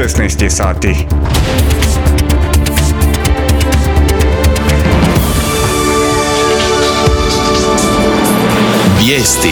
16 sati. Vijesti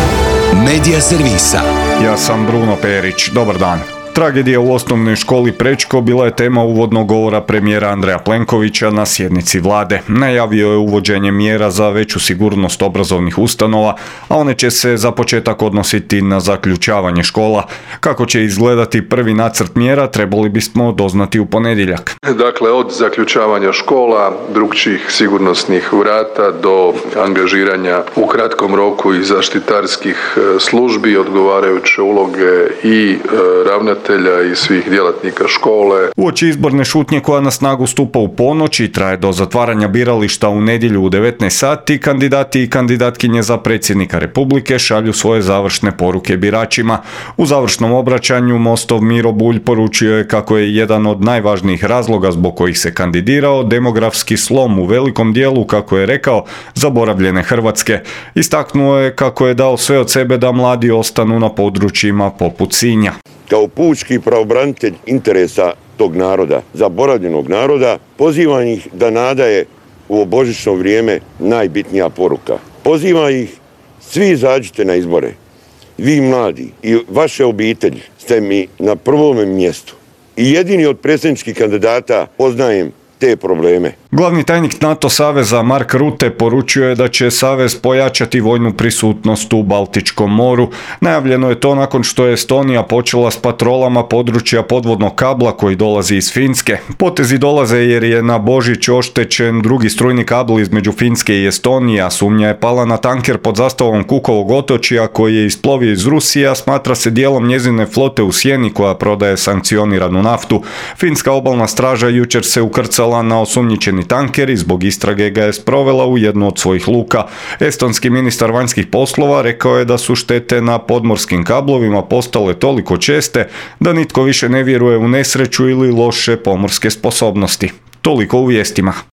Medija servisa. Ja sam Bruno Perić, dobar dan. Tragedija u osnovnoj školi Prečko bila je tema uvodnog govora premijera Andreja Plenkovića na sjednici vlade. Najavio je uvođenje mjera za veću sigurnost obrazovnih ustanova, a one će se za početak odnositi na zaključavanje škola. Kako će izgledati prvi nacrt mjera trebali bismo doznati u ponedjeljak. Dakle, od zaključavanja škola, drukčijih sigurnosnih vrata do angažiranja u kratkom roku i zaštitarskih službi, odgovarajuće uloge i ravnatelja i svih djelatnika škole. Uoči izborne šutnje koja na snagu stupa u ponoć i traje do zatvaranja birališta u nedjelju u 19 sati, kandidati i kandidatkinje za predsjednika Republike šalju svoje završne poruke biračima. U završnom obraćanju Mostov Miro Bulj poručio je kako je jedan od najvažnijih razloga zbog kojih se kandidirao demografski slom u velikom dijelu, kako je rekao, zaboravljene Hrvatske. Istaknuo je kako je dao sve od sebe da mladi ostanu na područjima poput Sinja. Kao pučki pravobranitelj interesa tog naroda, zaboravljenog naroda, pozivam ih da nada je u ovo božićno vrijeme najbitnija poruka. Pozivam ih, svi izađite na izbore. Vi mladi i vaše obitelji ste mi na prvome mjestu. I jedini od predsjedničkih kandidata poznajem te probleme. Glavni tajnik NATO saveza Mark Rutte poručio je da će savez pojačati vojnu prisutnost u Baltičkom moru. Najavljeno je to nakon što je Estonija počela s patrolama područja podvodnog kabla koji dolazi iz Finske. Potezi dolaze jer je na Božić oštećen drugi strujni kabel između Finske i Estonije, a sumnja je pala na tanker pod zastavom Kukovog otočja koji je isplovio iz Rusije, a smatra se dijelom njezine flote u Sjeni koja prodaje sankcioniranu naftu. Finska obalna straža jučer se ukrcala na osumnjičeni tanker i zbog istrage ga je sprovela u jednu od svojih luka. Estonski ministar vanjskih poslova rekao je da su štete na podmorskim kablovima postale toliko česte da nitko više ne vjeruje u nesreću ili loše pomorske sposobnosti. Toliko u vijestima.